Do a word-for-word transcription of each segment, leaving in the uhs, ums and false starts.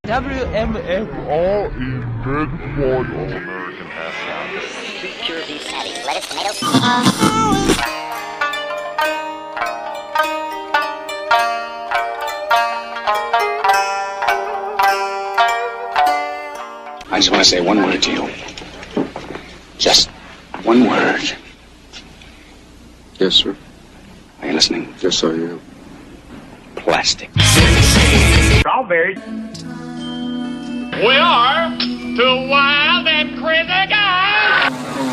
W M F R is dead for American pastime. Pure beef patty, lettuce, tomatoes. I just want to say one word to you. Just one word. Yes, sir. Are you listening? Yes, I am. Plastic. Strawberries. We are two wild and crazy guys.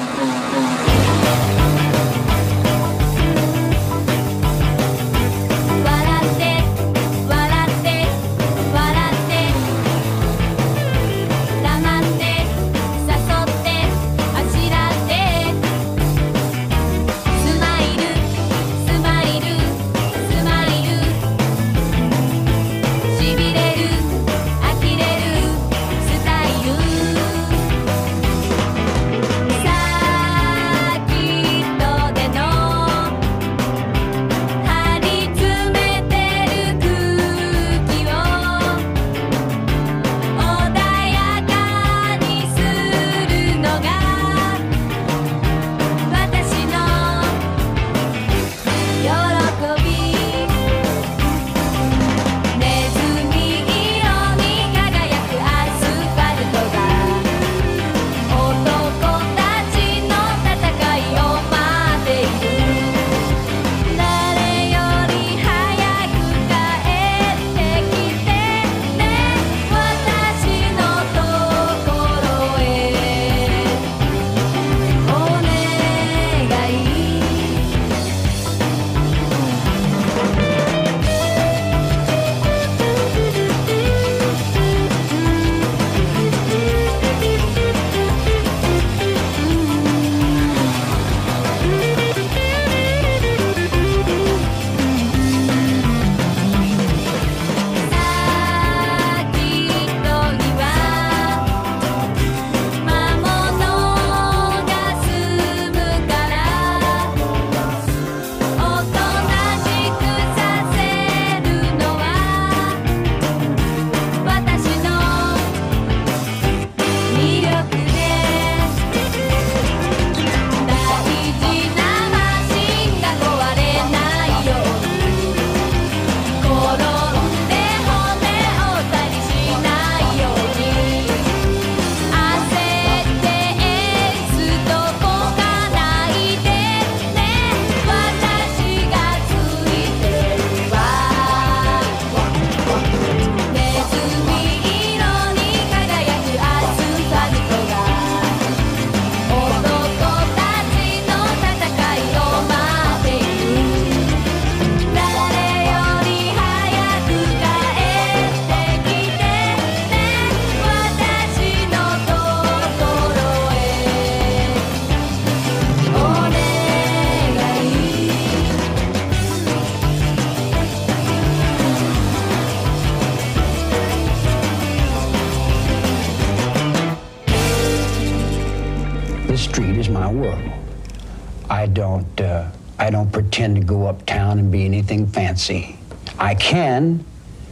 I don't, uh, I don't pretend to go uptown and be anything fancy. I can,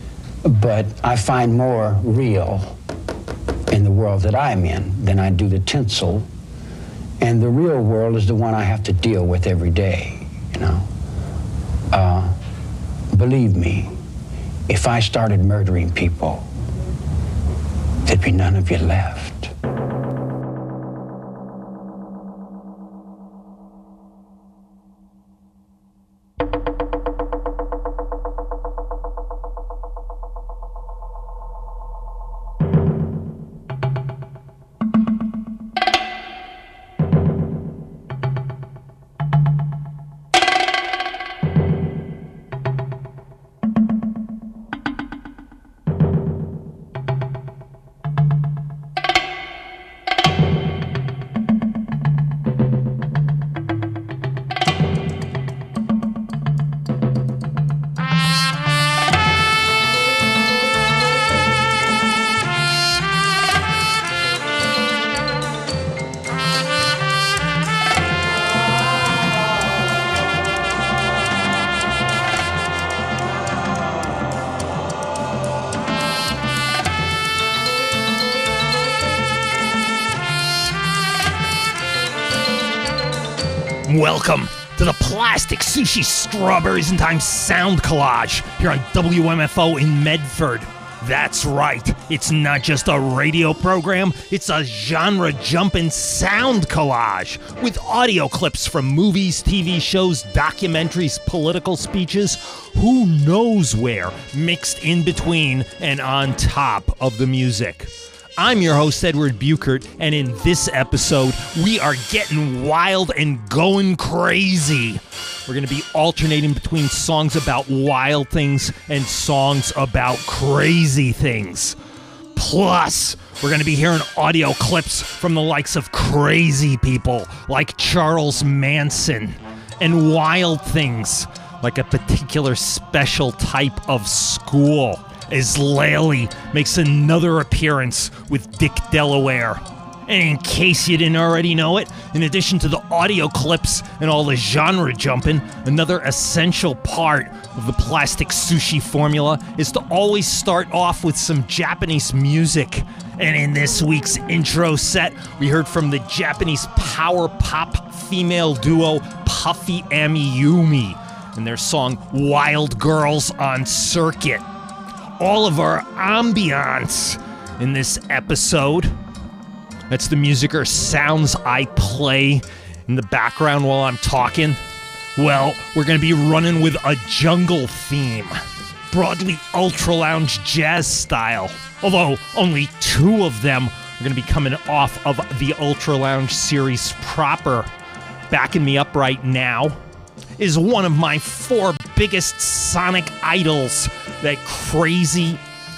but I find more real in the world that I'm in than I do the tinsel. And the real world is the one I have to deal with every day, you know. Uh, believe me, if I started murdering people, there'd be none of you left. Welcome to the Plastic Sushi Strawberries in Time Sound Collage here on W M F O in Medford. That's right, it's not just a radio program, it's a genre-jumping sound collage with audio clips from movies, T V shows, documentaries, political speeches, who knows where, mixed in between and on top of the music. I'm your host, Edward Buchert, and in this episode, we are getting wild and going crazy. We're going to be alternating between songs about wild things and songs about crazy things. Plus, we're going to be hearing audio clips from the likes of crazy people like Charles Manson and wild things like a particular special type of school, as Laley makes another appearance with Dick Delaware. And in case you didn't already know it, in addition to the audio clips and all the genre jumping, another essential part of the Plastic Sushi formula is to always start off with some Japanese music. And in this week's intro set, we heard from the Japanese power pop female duo Puffy Amiyumi and their song Wild Girls on Circuit. All of our ambiance in this episode. That's the music or sounds I play in the background while I'm talking. Well, we're going to be running with a jungle theme, broadly ultra lounge jazz style. Although only two of them are going to be coming off of the Ultra Lounge series proper. Backing me up right now is one of my four biggest sonic idols, that crazy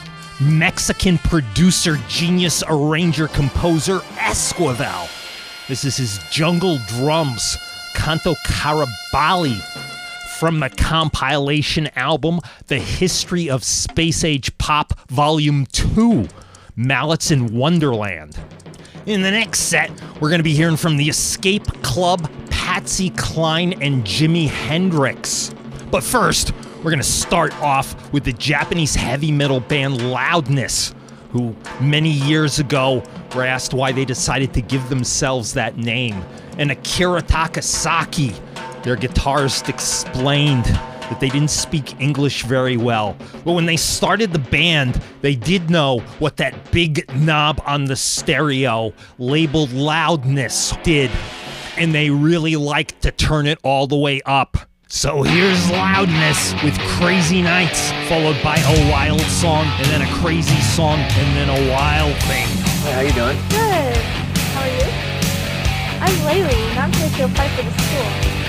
Mexican producer, genius, arranger, composer, Esquivel. This is his Jungle Drums, Canto Carabali, from the compilation album, The History of Space Age Pop, Volume two, Mallets in Wonderland. In the next set, we're going to be hearing from the Escape Club, Patsy Cline, and Jimi Hendrix. But first, we're going to start off with the Japanese heavy metal band Loudness, who many years ago were asked why they decided to give themselves that name. And Akira Takasaki, their guitarist, explained that they didn't speak English very well. But when they started the band, they did know what that big knob on the stereo labeled Loudness did. And they really liked to turn it all the way up. So here's Loudness with Crazy Nights, followed by a wild song, and then a crazy song, and then a wild thing. Hey, how you doing? Good. How are you? I'm Laley, and I'm here to apply for the school.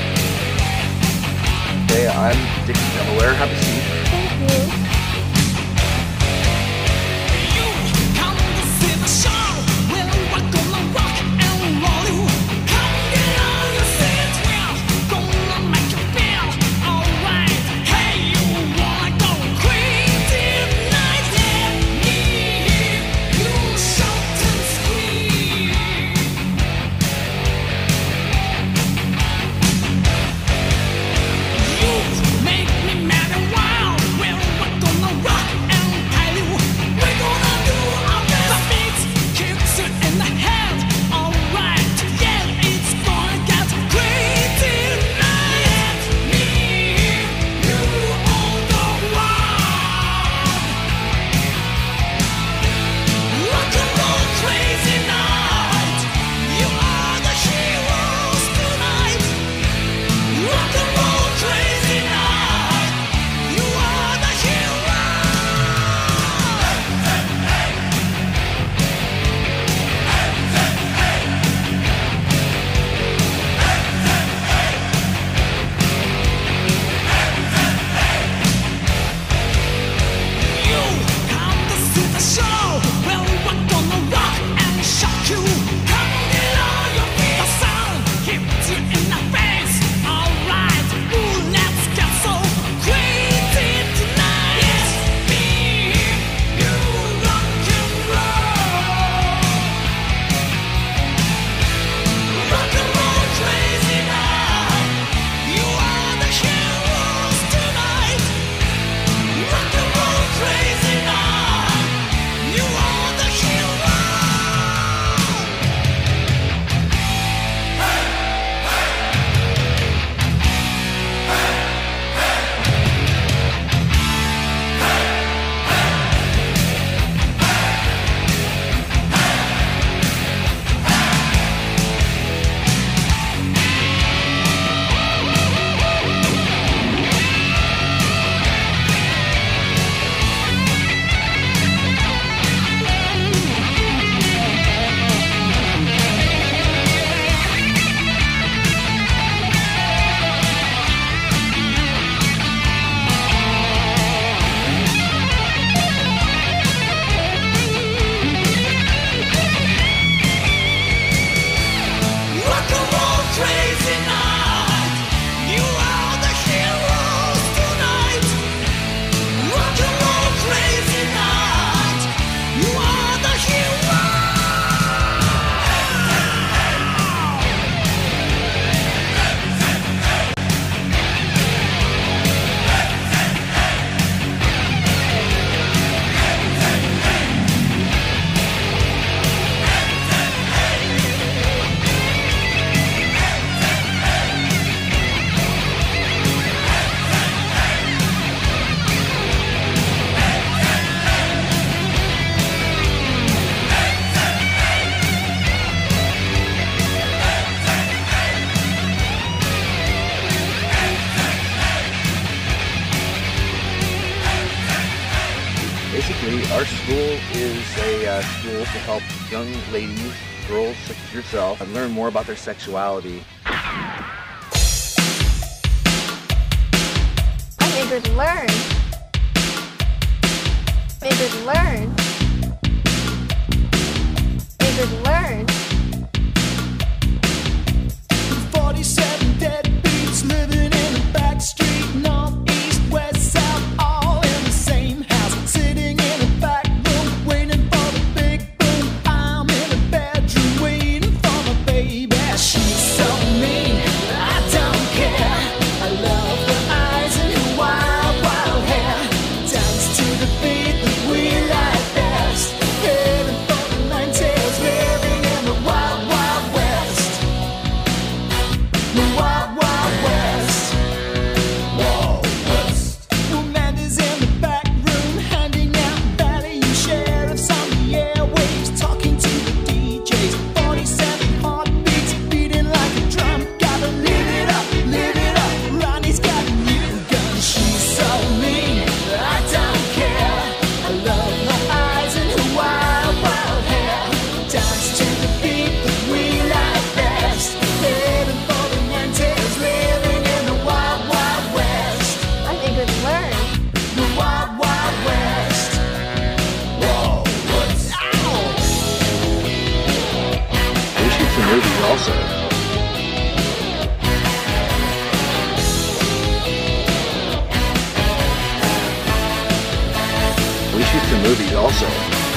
Hey, I'm Dick Delaware. Have a seat. Thank you. Make me mad and wild. Well, what Our school is a uh, school to help young ladies, girls such as yourself, and learn more about their sexuality. I'm eager to learn. I'm eager to learn. I'm eager to learn. forty-seven deadbeats living in a back street, north, east, west, south, all in the same house, sitting in a back room, waiting for the big boom. I'm in a bedroom, waiting for my baby. She's so mean, I don't care. I love her eyes and her wild, wild hair. Dance to the beat that we like best. Heading for the nineties, living in the wild, wild west. The wild, wild west. Wild west. Amanda's in the back room, handing out value sheriffs on the airwaves, talking to the D Js. forty-seven heartbeats, beating like a drum. Gotta live it up, live it up. Ronnie's got a new gun. She's so mean, I don't care. I love her eyes and her wild, wild hair. Dance to the beat that we like best. Heading for the nineties, living in the wild, wild west. I'm eager to learn. The wild, wild west. Wild west. Ow! We shoot some movies also. We shoot some movies also.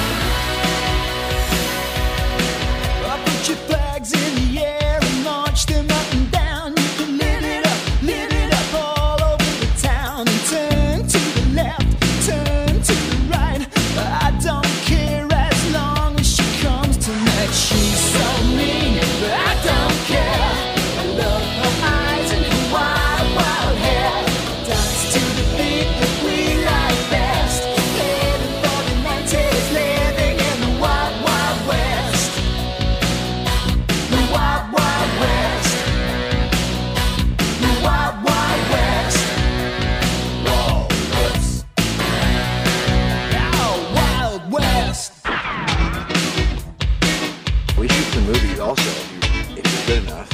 Put your flags in the air and launch them up and down. You can live it up, live it up all over the town. And turn to the left, turn to the right. I don't care as long as she comes tonight. She's so mean, but I don't care. I love her eyes and her wild, wild hair. Dance to the beat that we like best. Heading for the nineties, living in the wild, wild west. The wild, wild west. The wild, wild west. Wild west. Oh, wild west. We shoot some movies also, if you- if you're good enough.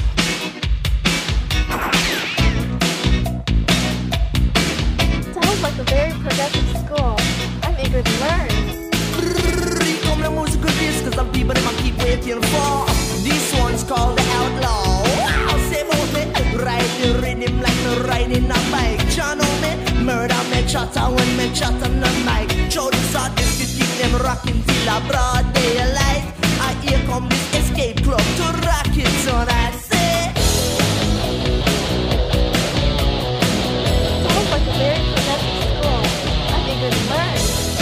Sounds like a very productive school. I'm eager to learn. Comme la musique disque, some people them a keep waiting for. This one's called the Outlaw. Wow, say about it. Ride the rhythm like me riding a bike. John on me, murder me chatter when me chat on the mic. Show this artist to keep them rocking till a broad daylight. And here come this escape club to rock it tonight. Say. Sounds like a very productive school. I'm eager to learn.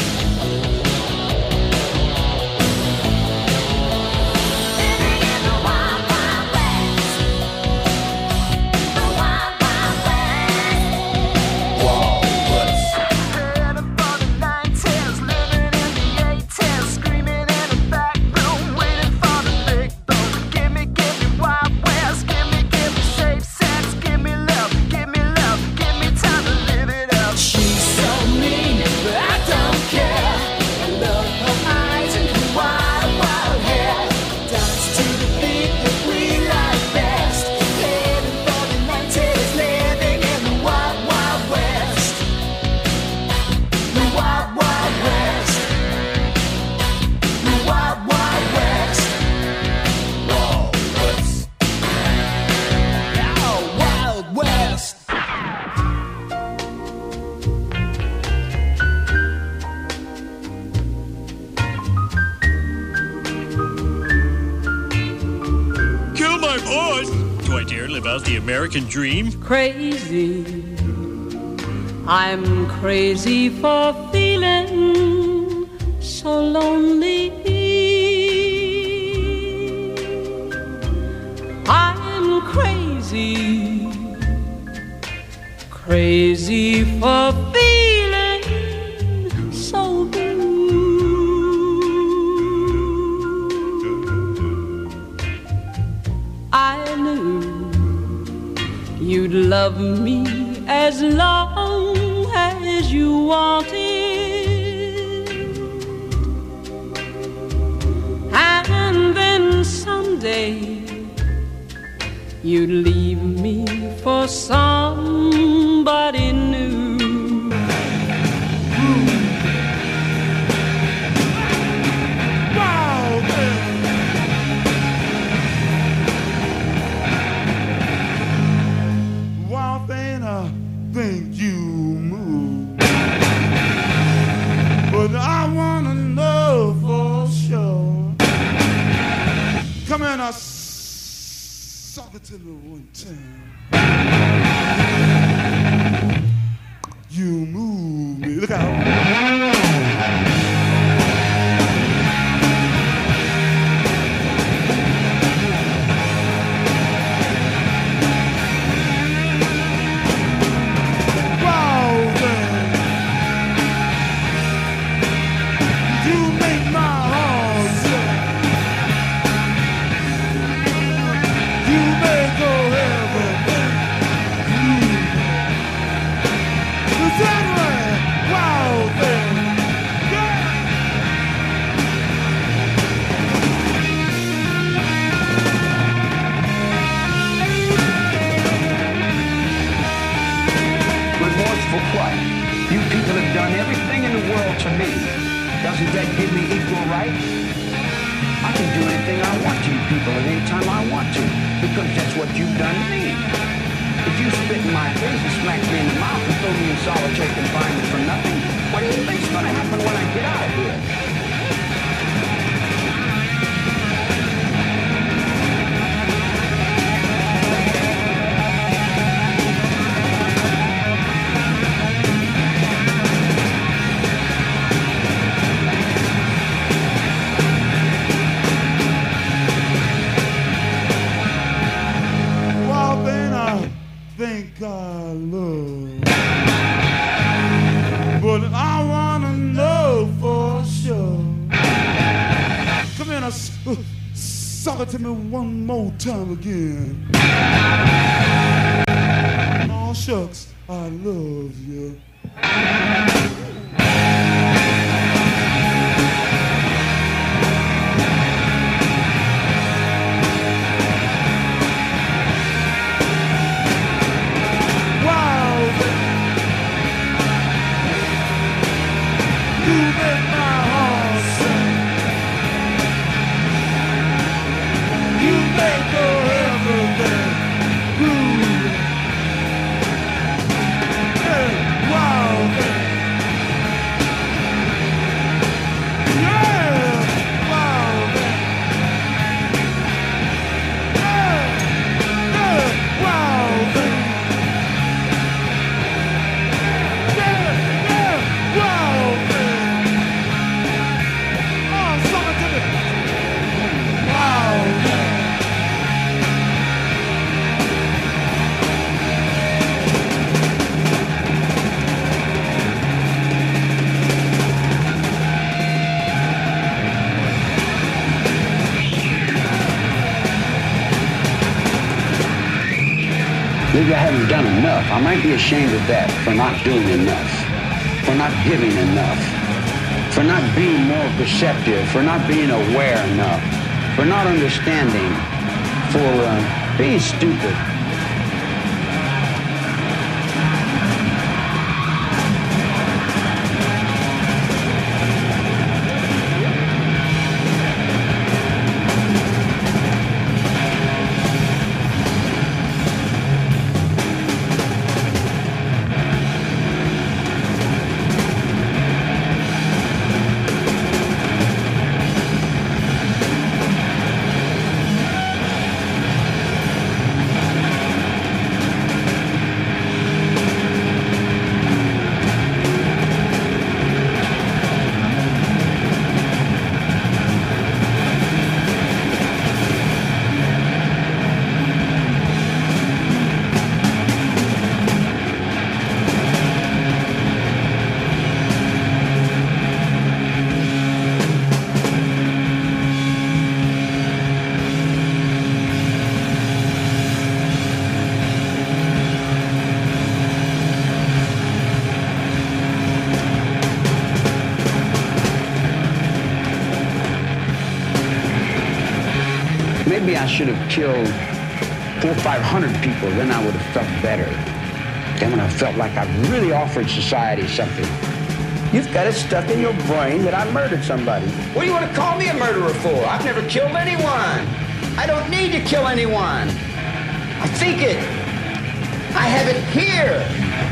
Heading for the nineties, living in the eighties, screaming in the back room, waiting for the big boom. Give me, give me wild west, give me, give me safe sex, give me love, give me love, give me time to live it up. She's so mean, but I don't care. I love her eyes and her wild, wild hair. Dance to the beat that we like best. Heading for the nineties, living in the wild, wild west. The wild, wild west. The wild, wild west. Wild west. Oh, wild west. Kill my boss! Do I dare live out the American dream? Crazy. I'm crazy for feeling so lonely. I'm crazy. Crazy for feeling so blue. I knew you'd love me as long as you wanted. say you'd leave me for somebody new. Wow, man. Wow, man, I think you move, but I wanna know for sure. Come in, I suck it to the one time. You move me. Look out. To me, doesn't that give me equal right? I can do anything I want to you people at any time I want to, because that's what you've done to me. If you spit in my face and smack me in the mouth and throw me in solitary confinement for nothing, what do you think's going to happen when I get out of here? Think I love, but I wanna know for sure. Come in, uh, suck it to me one more time again. Oh shucks, I love you. Maybe I haven't done enough. I might be ashamed of that, for not doing enough, for not giving enough, for not being more perceptive, for not being aware enough, for not understanding, for uh, being stupid. maybe I should have killed four or five hundred people, then I would have felt better. Then when I felt like I really offered society something. You've got it stuck in your brain that I murdered somebody. What do you want to call me a murderer for? I've never killed anyone. I don't need to kill anyone. I think it. I have it here.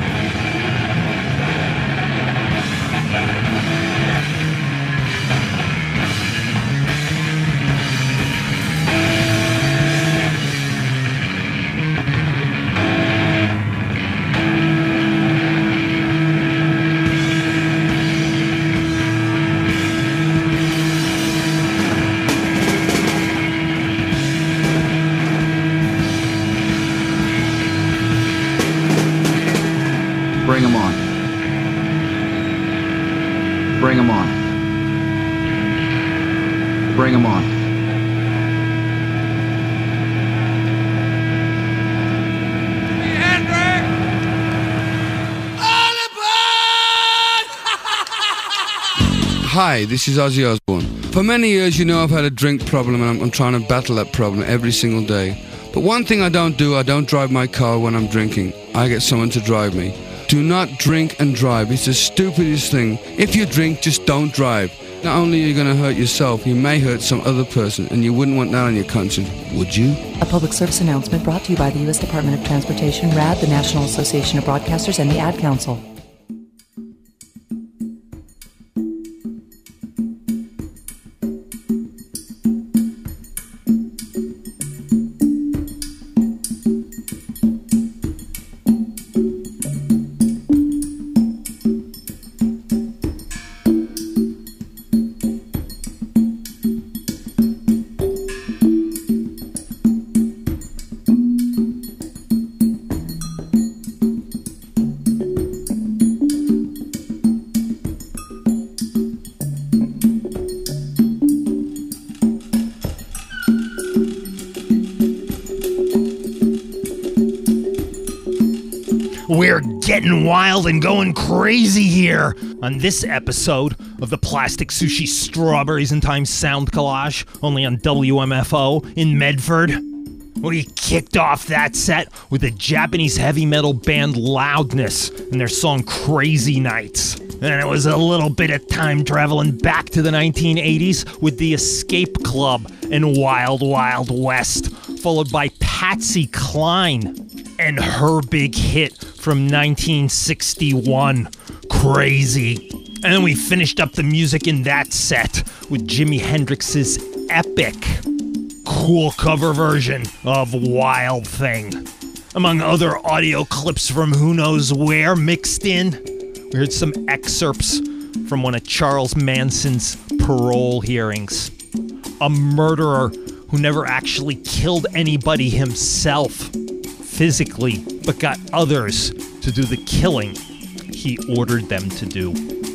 Bring them on. Bring them on. Bring them on. Hi, this is Ozzy Osbourne. For many years, you know I've had a drink problem and I'm, I'm trying to battle that problem every single day. But one thing I don't do, I don't drive my car when I'm drinking. I get someone to drive me. Do not drink and drive. It's the stupidest thing. If you drink, just don't drive. Not only are you going to hurt yourself, you may hurt some other person, and you wouldn't want that on your conscience, would you? A public service announcement brought to you by the U S Department of Transportation, R A D, the National Association of Broadcasters, and the Ad Council. We're getting wild and going crazy here on this episode of the Plastic Sushi Strawberries in Time Sound Collage, only on W M F O in Medford. We kicked off that set with the Japanese heavy metal band Loudness and their song Crazy Nights. And it was a little bit of time traveling back to the nineteen eighties with the Escape Club and Wild Wild West, followed by Patsy Cline and her big hit from nineteen sixty-one, Crazy. And then we finished up the music in that set with Jimi Hendrix's epic, cool cover version of Wild Thing. Among other audio clips from who knows where mixed in, we heard some excerpts from one of Charles Manson's parole hearings. A murderer who never actually killed anybody himself, physically, but got others to do the killing he ordered them to do.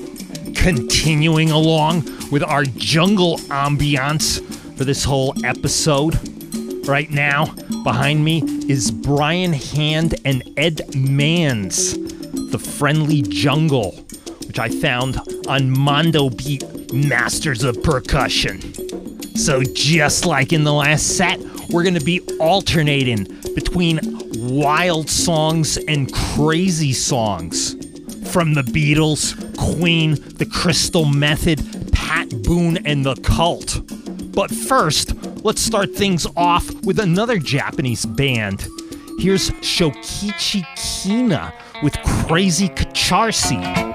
Continuing along with our jungle ambiance for this whole episode, right now, behind me is Brian Hand and Ed Manns, The Friendly Jungle, which I found on Mondo Beat Masters of Percussion. So just like in the last set, we're going to be alternating between wild songs and crazy songs. From the Beatles, Queen, The Crystal Method, Pat Boone, and The Cult. But first, let's start things off with another Japanese band. Here's Shokichi Kina with Crazy Kacharsi.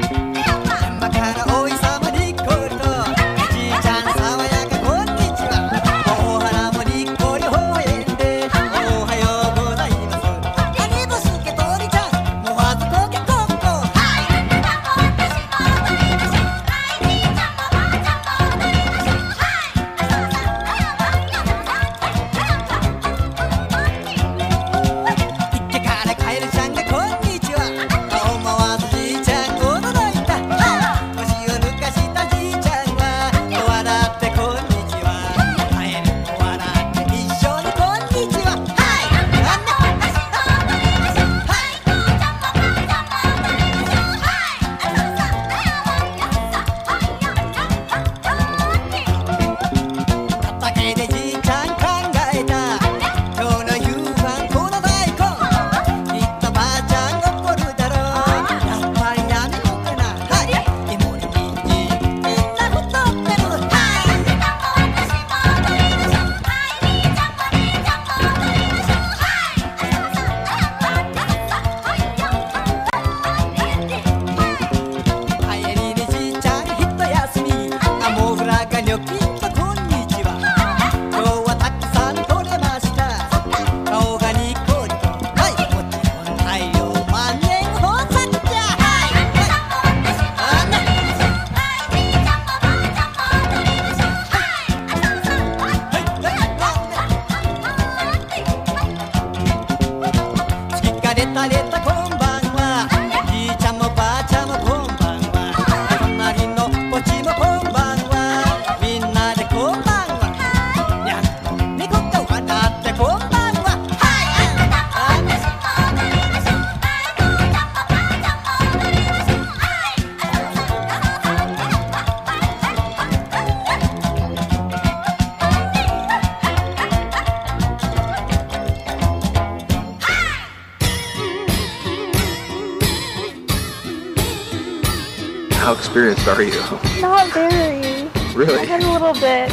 experienced are you? Not very. Really? I had a little bit.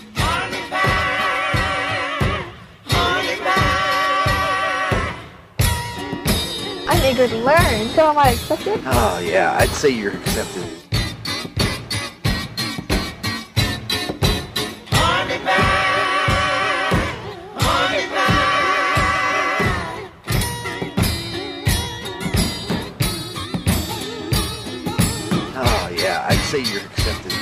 I'm eager to learn. So am I accepted? Oh, yeah. I'd say you're accepted. Oh, yeah. I'd say you're accepted.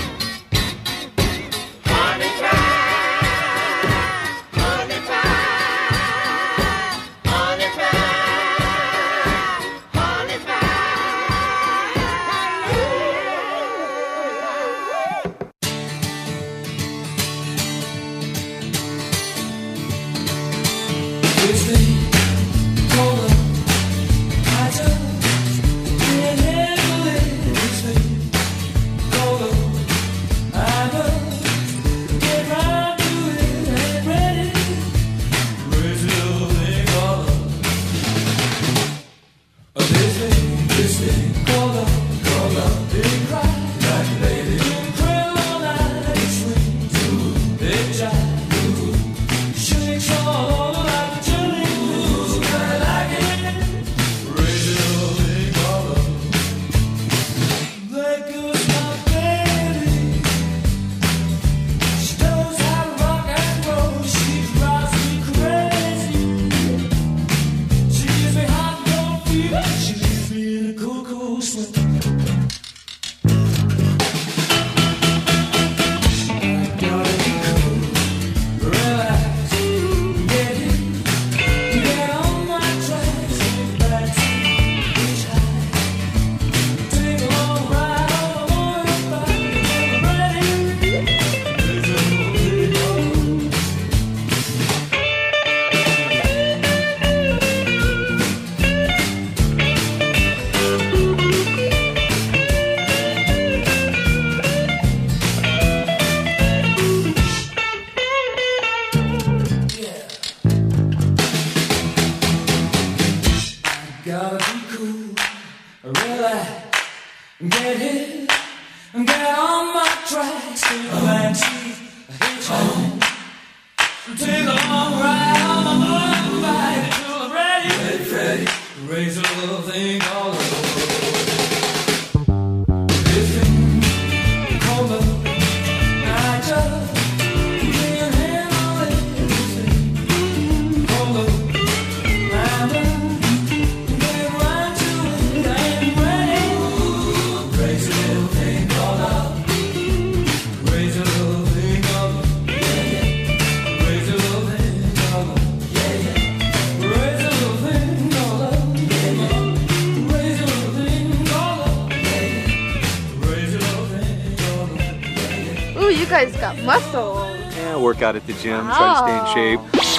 Muscle. Yeah, work out at the gym, Wow. try to stay in shape.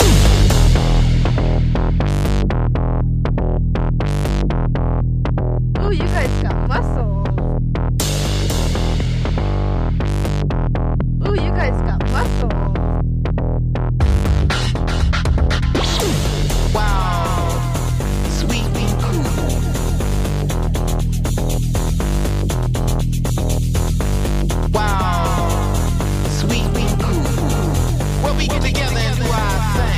Ooh, you guys got muscle. Ooh, you guys got muscle. Wow, sweet and cool. Wow. We get together and do our thing.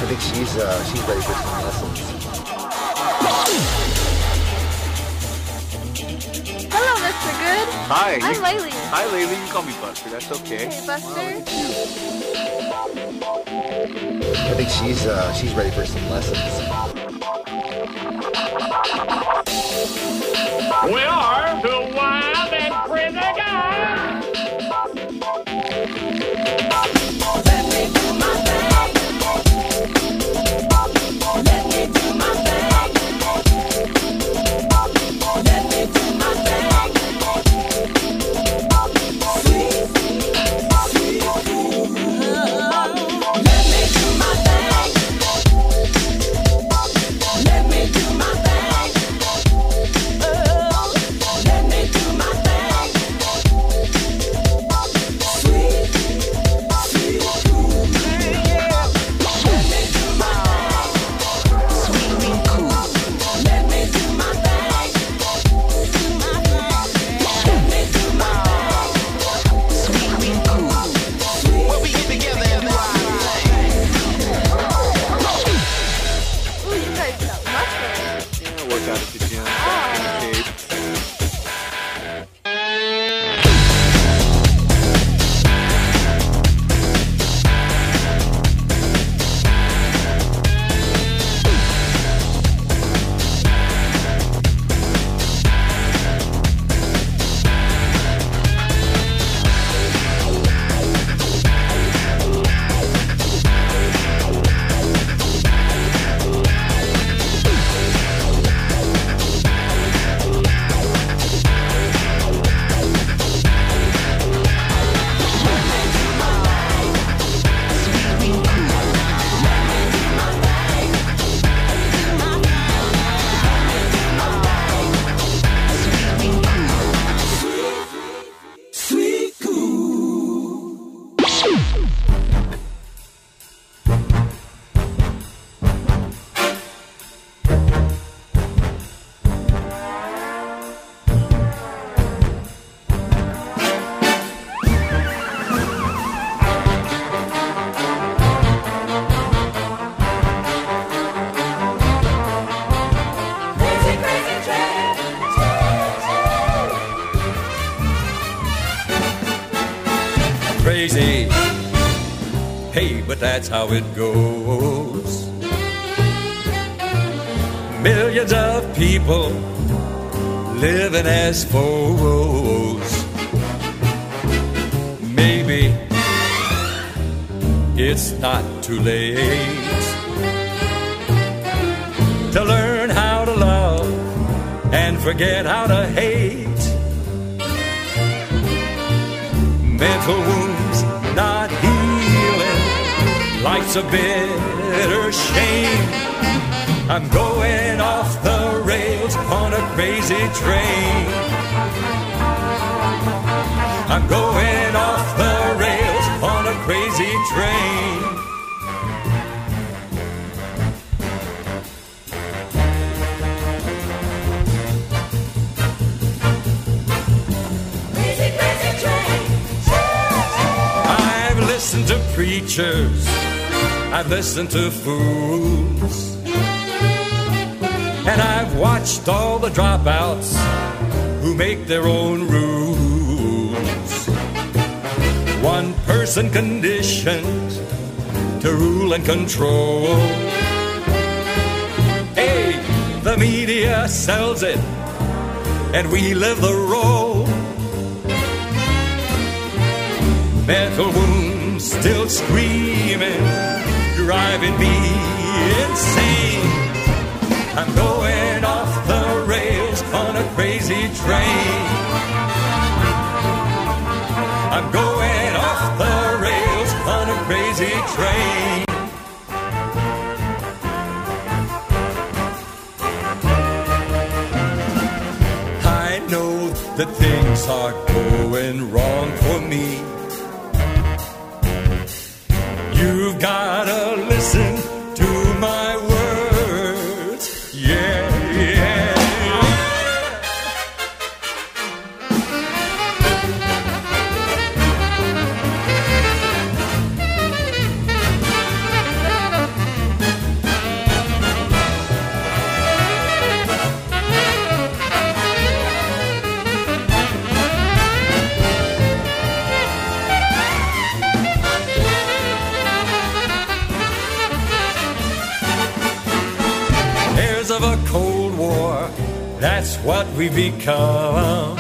think she's uh, she's ready for some lessons. Hello, Mister Good. Hi. I'm you, Laylee. Hi, Laylee. You can call me Buster. That's okay. Hey, Buster. I think she's uh, she's ready for some lessons. We are the Wild and Crazy Guys. Let me do my thing. Let me do my thing. Let me do my thing. Sweet, sweet, let me do my thing. Let me do my thing. Oh, let me do my thing. Sweet, sweet, cool, yeah. Let me do my thing. Sweet and cool. Let me do my thing. Do my thing. Let me do my thing. Sweet and cool. When we get together and do our thing. Ooh, you guys got muscles. Yeah, work out at the gym. Ah. In the cave. Sweet cool. Crazy, crazy train. Crazy. Hey, but that's how it goes. Millions of people living as foes. Maybe it's not too late to learn how to love and forget how to hate. Mental wounds not healing, life's a bitter shame. I'm going off the rails on a crazy train. I'm going off the rails on a crazy train. Crazy, crazy train. I've listened to preachers, I've listened to fools, and I've watched all the dropouts who make their own rules. One person conditioned to rule and control. Hey, the media sells it, and we live the role. Mental wounds still screaming, driving me insane. I'm going off the rails on a crazy train. I'm going off the rails on a crazy train. I know that things are going wrong for me. You've gotta listen to my words, yeah, yeah. of a Cold War. That's what we've become.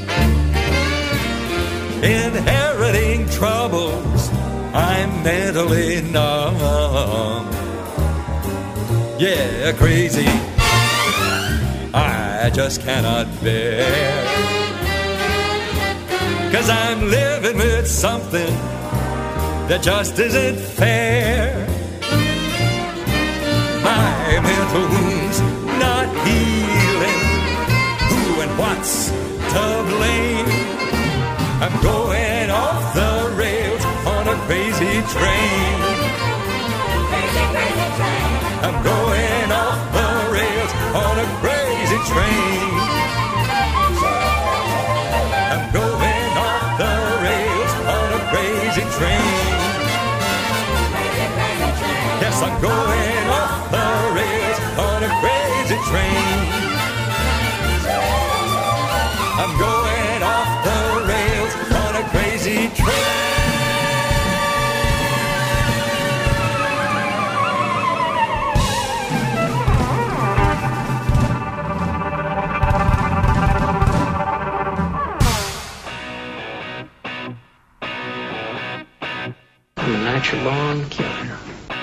Inheriting troubles, I'm mentally numb. Yeah, crazy, I just cannot bear. 'Cause I'm living with something that just isn't fair. My mental wounds not healing. Who and what's to blame? I'm going off the rails on a crazy train. Crazy, crazy train. I'm going off the rails on a crazy train. I'm going off the rails on a crazy train. Yes, I'm going off the rails on a crazy train. I'm going off the rails on a crazy train. I'm a natural born killer.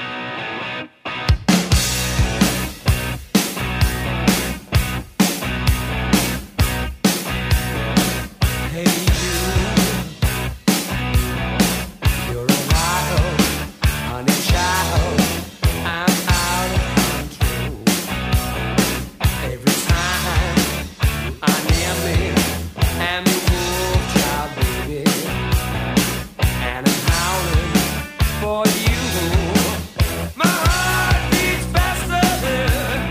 For you, my heart beats faster.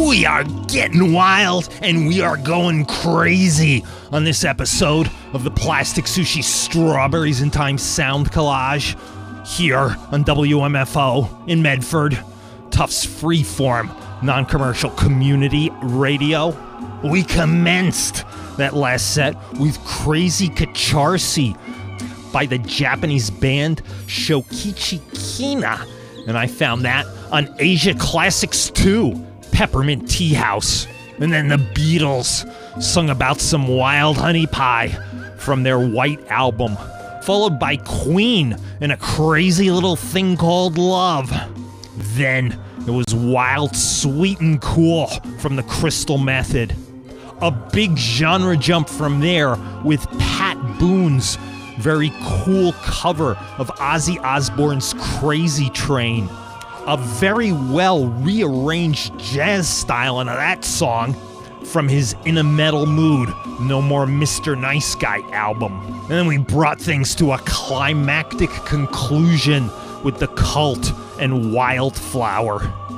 We are getting wild and we are going crazy on this episode of the Plastic Sushi Strawberries in Time Sound Collage here on W M F O in Medford, Tufts Freeform, non-commercial community radio. We commenced that last set with Crazy Kacharsi by the Japanese band Shokichi Kina, and I found that on Asia Classics two, Peppermint Tea House. And then the Beatles sung about some wild honey pie from their White album, followed by Queen and a crazy little thing called Love. Then it was Wild, Sweet and Cool from the Crystal Method. A big genre jump from there with Pat Boone's very cool cover of Ozzy Osbourne's Crazy Train. A very well rearranged jazz style into that song from his In a Metal Mood, No More Mister Nice Guy album. And then we brought things to a climactic conclusion with The Cult and Wildflower.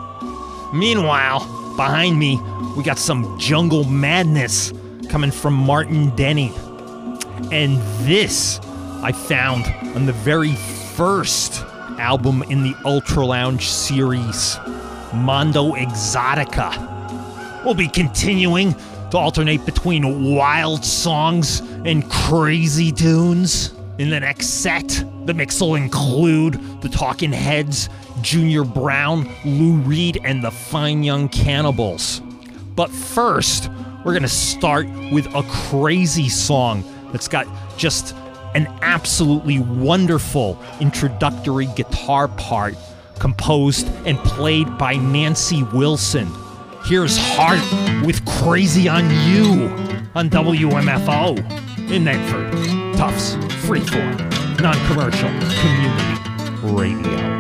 Meanwhile, behind me, we got some jungle madness coming from Martin Denny. And this I found on the very first album in the Ultra Lounge series, Mondo Exotica. We'll be continuing to alternate between wild songs and crazy tunes in the next set. The mix will include the Talking Heads, Junior Brown, Lou Reed, and the Fine Young Cannibals. But first, we're gonna start with a crazy song that's got just an absolutely wonderful introductory guitar part composed and played by Nancy Wilson. Here's Heart with Crazy on You on W M F O in Medford, Tufts Freeform, non-commercial community radio.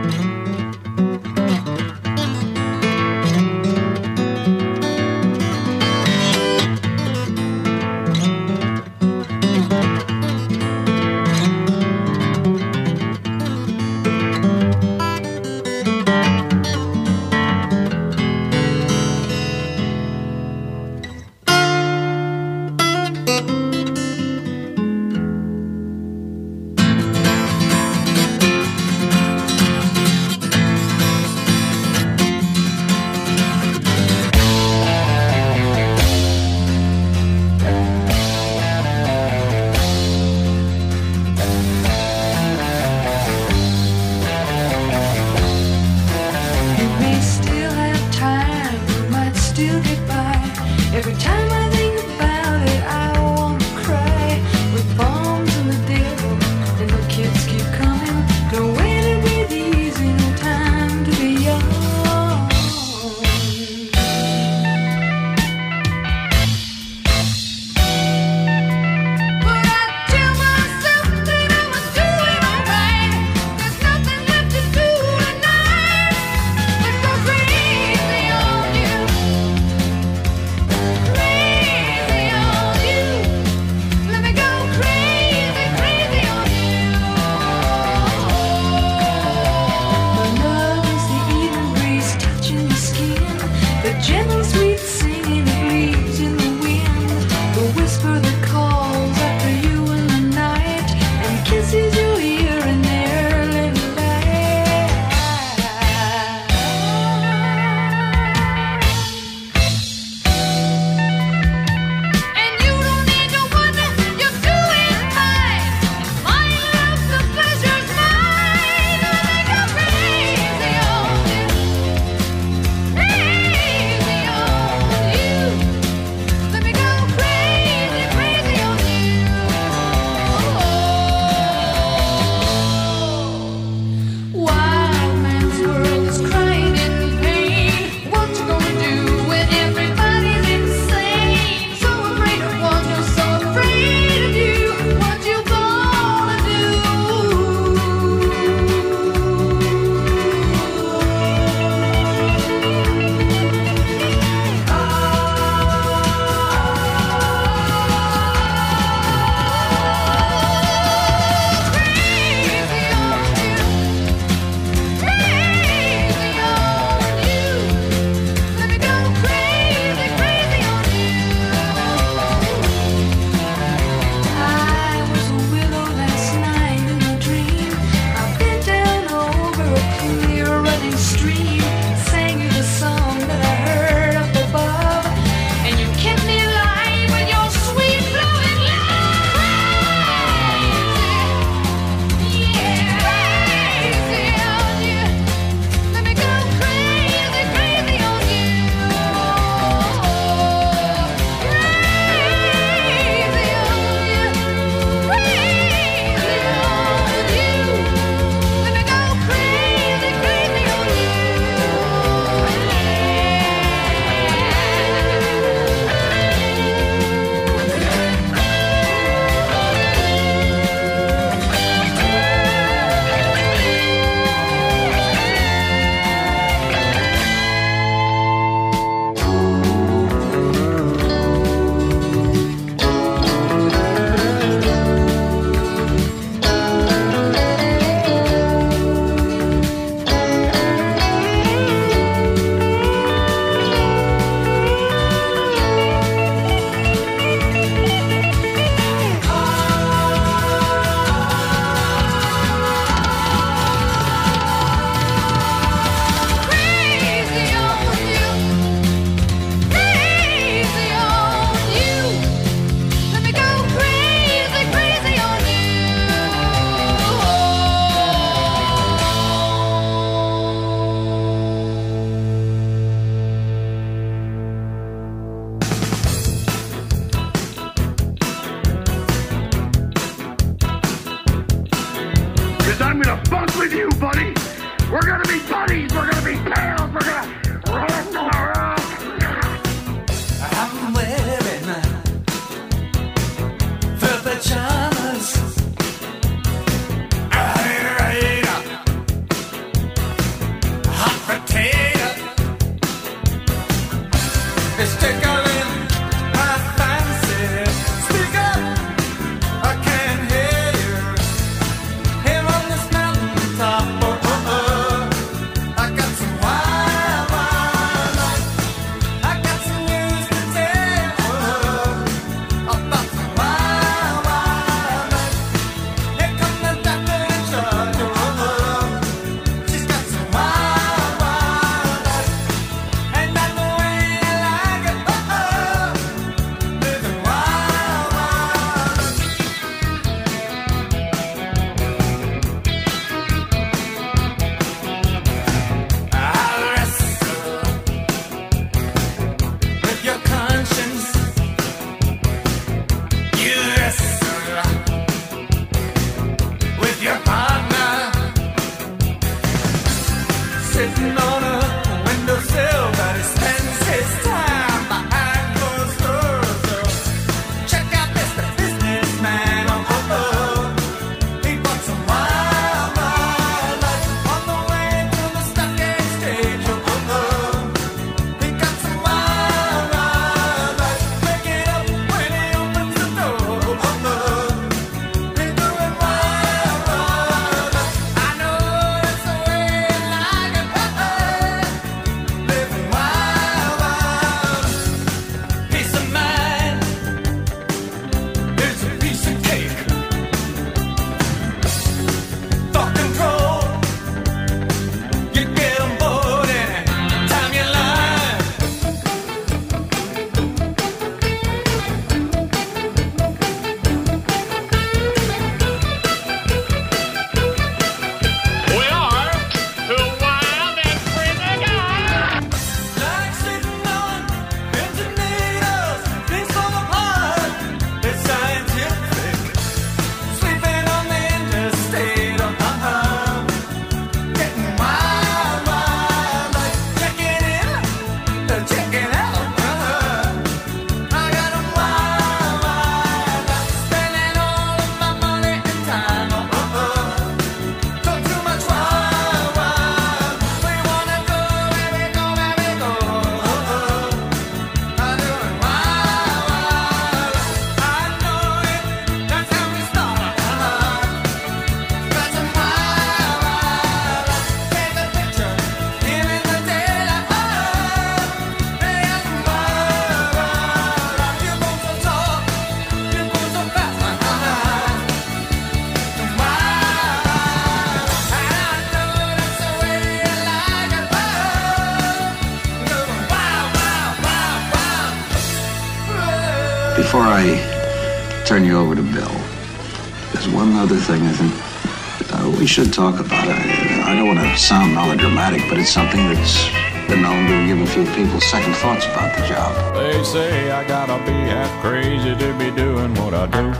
Before I turn you over to Bill, there's one other thing I think uh, we should talk about. I, I don't want to sound melodramatic, but it's something that's been known to give a few people second thoughts about the job. They say I gotta be half crazy to be doing what I do.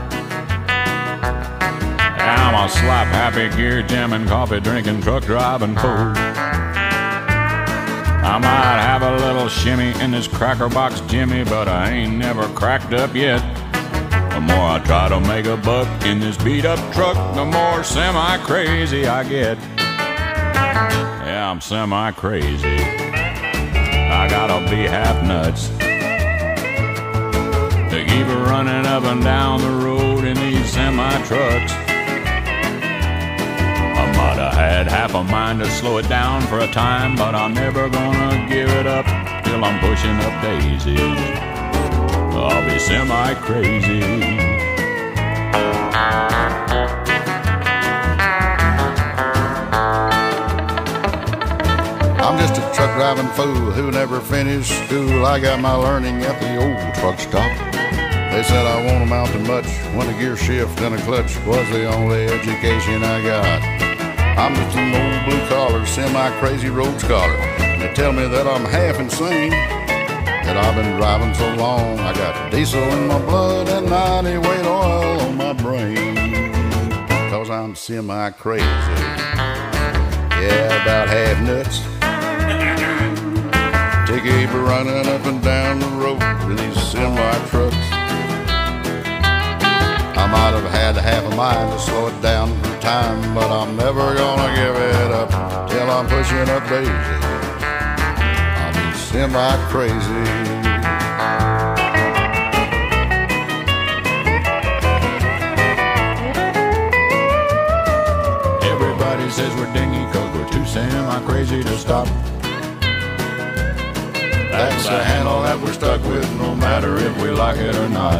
I'm a slap happy, gear jamming, coffee drinking, truck driving fool. I might have a little shimmy in this cracker box Jimmy, but I ain't never cracked up yet. The more I try to make a buck in this beat up truck, the more semi-crazy I get. Yeah, I'm semi-crazy. I gotta be half nuts to keep running up and down the road in these semi-trucks. I might have had half a mind to slow it down for a time, but I'm never gonna give it up till I'm pushing up daisies. I'll be semi-crazy. I'm just a truck driving fool who never finished school. I got my learning at the old truck stop. They said I won't amount to much when a gear shift and a clutch was the only education I got. I'm just an old blue collar, semi-crazy road scholar. They tell me that I'm half insane, that I've been driving so long. I got diesel in my blood and ninety weight oil on my brain, 'cause I'm semi-crazy. Yeah, about half nuts to keep running up and down the road with these semi-trucks. I might have had half a mind to slow it down for time, but I'm never gonna give it up till I'm pushing up daisy. I'll be semi-crazy. Everybody says we're dingy 'cause we're too semi-crazy to stop. That's the handle that we're stuck with, no matter if we like it or not.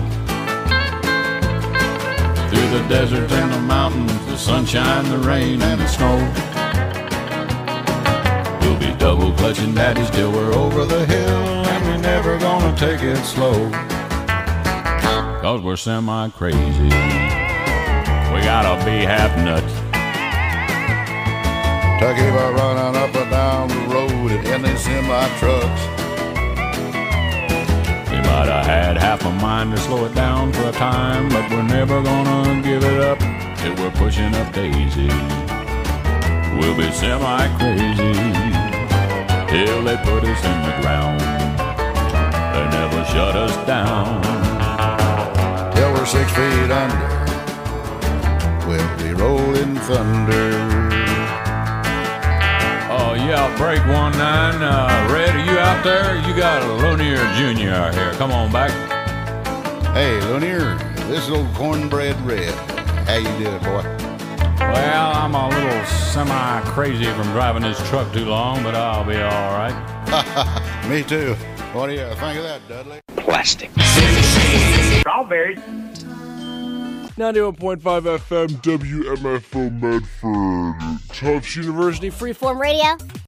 Through the deserts and the mountains, the sunshine, the rain, and the snow, we'll be double clutching daddies till we're over the hill, and we're never gonna take it slow, 'cause we're semi-crazy. We gotta be half nuts to keep on running up and down the road in these semi-trucks. We might have had half a mind to slow it down for a time, but we're never gonna give it up till we're pushing up daisy. We'll be semi-crazy till they put us in the ground. They never shut us down. Till we're six feet under, we'll be rolling thunder. Oh yeah, break one nine. Uh, Red, are you out there? You got a Lunier Junior out here. Come on back. Hey, Lunier, this is old cornbread Red. How you doing, boy? Well, I'm a little semi-crazy from driving this truck too long, but I'll be all right. Me too. What do you think of that, Dudley? Plastic. Strawberries. ninety-one point five F M W M F O Medford. Tufts University. Freeform Radio.